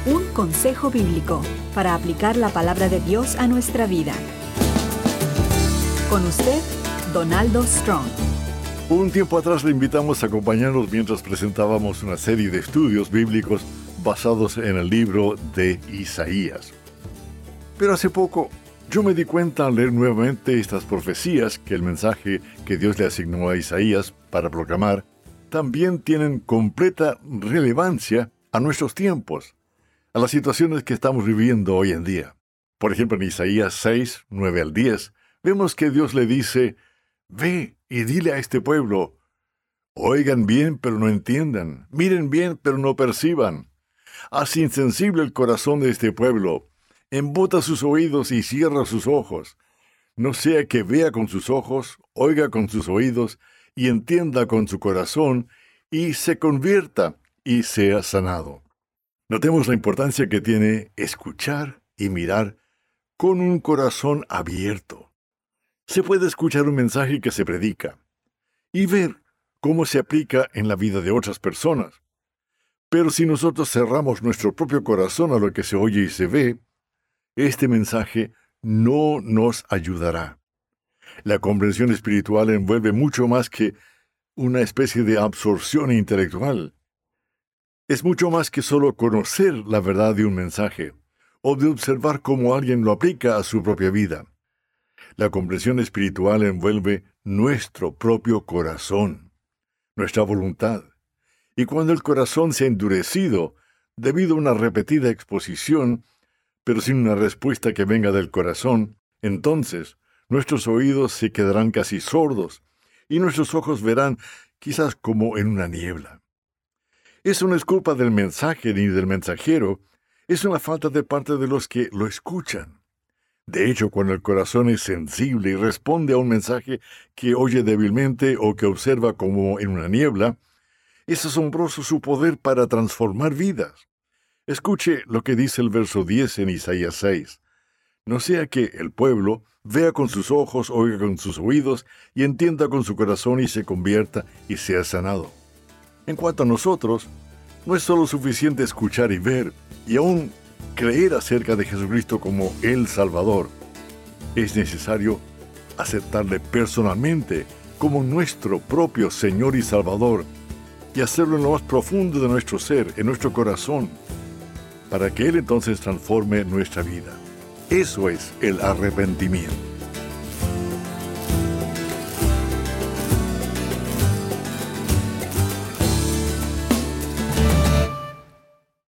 Un consejo bíblico para aplicar la palabra de Dios a nuestra vida. Con usted, Donaldo Strong. Un tiempo atrás le invitamos a acompañarnos mientras presentábamos una serie de estudios bíblicos basados en el libro de Isaías. Pero hace poco yo me di cuenta al leer nuevamente estas profecías que el mensaje que Dios le asignó a Isaías para proclamar también tienen completa relevancia a nuestros tiempos, a las situaciones que estamos viviendo hoy en día. Por ejemplo, en Isaías 6, 9 al 10, vemos que Dios le dice: «Ve y dile a este pueblo, oigan bien pero no entiendan, miren bien pero no perciban. Haz insensible el corazón de este pueblo, embota sus oídos y cierra sus ojos. No sea que vea con sus ojos, oiga con sus oídos y entienda con su corazón y se convierta y sea sanado». Notemos la importancia que tiene escuchar y mirar con un corazón abierto. Se puede escuchar un mensaje que se predica y ver cómo se aplica en la vida de otras personas. Pero si nosotros cerramos nuestro propio corazón a lo que se oye y se ve, este mensaje no nos ayudará. La comprensión espiritual envuelve mucho más que una especie de absorción intelectual. Es mucho más que solo conocer la verdad de un mensaje o de observar cómo alguien lo aplica a su propia vida. La comprensión espiritual envuelve nuestro propio corazón, nuestra voluntad. Y cuando el corazón se ha endurecido debido a una repetida exposición, pero sin una respuesta que venga del corazón, entonces nuestros oídos se quedarán casi sordos y nuestros ojos verán quizás como en una niebla. Eso no es culpa del mensaje ni del mensajero, es una falta de parte de los que lo escuchan. De hecho, cuando el corazón es sensible y responde a un mensaje que oye débilmente o que observa como en una niebla, es asombroso su poder para transformar vidas. Escuche lo que dice el verso 10 en Isaías 6. No sea que el pueblo vea con sus ojos, oiga con sus oídos y entienda con su corazón y se convierta y sea sanado. En cuanto a nosotros, no es solo suficiente escuchar y ver, y aún creer acerca de Jesucristo como el Salvador. Es necesario aceptarle personalmente como nuestro propio Señor y Salvador y hacerlo en lo más profundo de nuestro ser, en nuestro corazón, para que Él entonces transforme nuestra vida. Eso es el arrepentimiento.